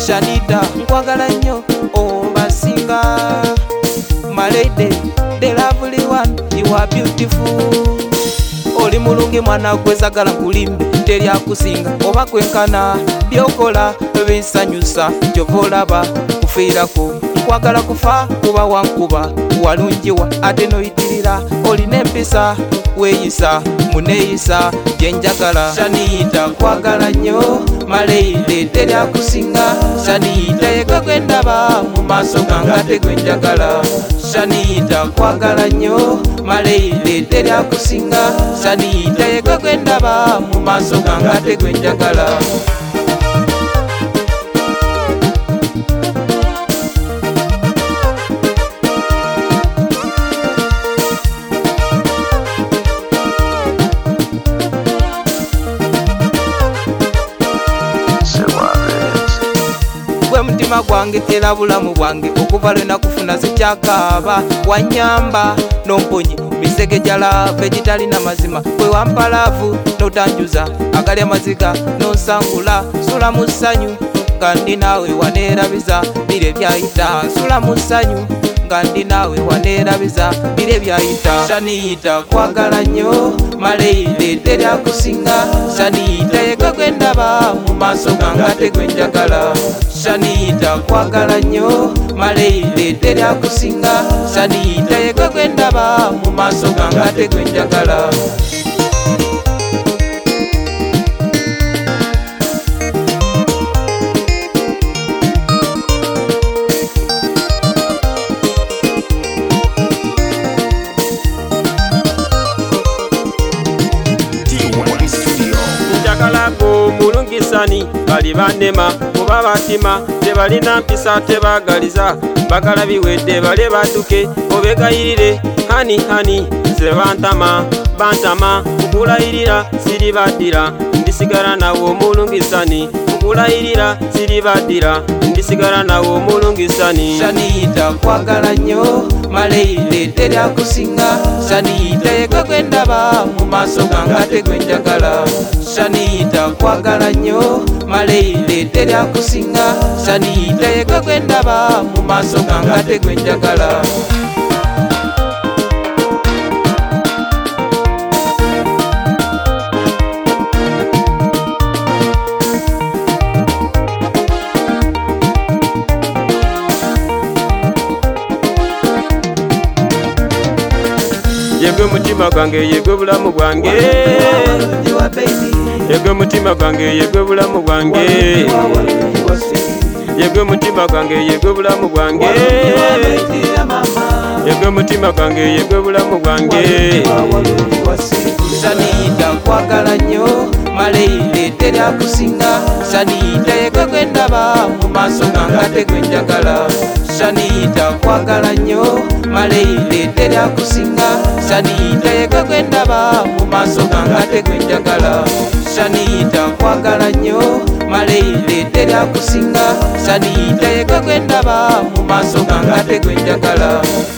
Shanita nkwagala nnyo obasinga. My lady, the lovely one, you are beautiful. Oli mulungi mwana gwezagala nkulimbe teri akusinga oba kwenkana byokola binsanyusa kyova olaba kufiirako nkwagala kufa kuba wankuba walungiwa ate noyitirira olina empisa weeyisa muneeyisa gyenjagala. Shanita nkwagala nnyo maleire teri akusinga. Shanita yeka gwendaba mu maaso gange ate gwenjagala. Shanita nkwagala nnyo maleire teri akusinga. Shanita yeka gwendaba mu maaso gange ate gwenjagala. Gwe mutima gwange era bulamu bwange okuva lwe nakufuna sikyakaaba. Wanyamba nomponye bisegejala vegitalina mazima gwe wampalaavu notanjuza agali amaziga nonsangula. Nsula mu ssanyu nga ndi naawe waneerabiza bire byayita. Nsula mu ssanyu nga ndi naawe waneerabiza bire byayita. Shanita nkwagala nnyo maleire teri akusinga. Shanita yeka gwendaba mu maaso gange ate gwenjagala. Shanita nkwagala nnyo maleire teri akusinga. Shanita yeka gwendaba mu maaso gange ate gwenjagala. Njagalako mulungisani bali banema kuba batima tebalina mpisa tebagaliza bagala biwedde bale badduke obegayirire hani nze bantama okulayirira siri baddira ndisigala nawo omulungisani okulayirira siri baddira ndisigala nawo omulungisani. Shanita nkwagala nnyo maleire teri akusinga. Shanita yeka gwendaba mu maaso gange ate gwenjagala. Shanita nkwagala nnyo maleire teri akusinga. Shanita yeka gwendaba mu maaso gange ate gwenjagala. Yegwe mutima gwange yegwe bulamu bwange. Yegwe mutima gwange yegwe bulamu bwange. Yegwe mutima gwange yegwe bulamu bwange. Yegwe mutima gwange yegwe bulamu bwange. Shanita nkwagala nnyo maleire teri akusinga. Shanita yeka gwendaba mu maaso gange ate gwenjagala. Shanita nkwagala nnyo maleire teri akusinga. Shanita yeka gwendaba mu maaso gange ate gwenjagala. Shanita nkwagala nnyo maleire teri akusinga. Shanita yeka gwendaba mu maaso gange ate gwenjagala.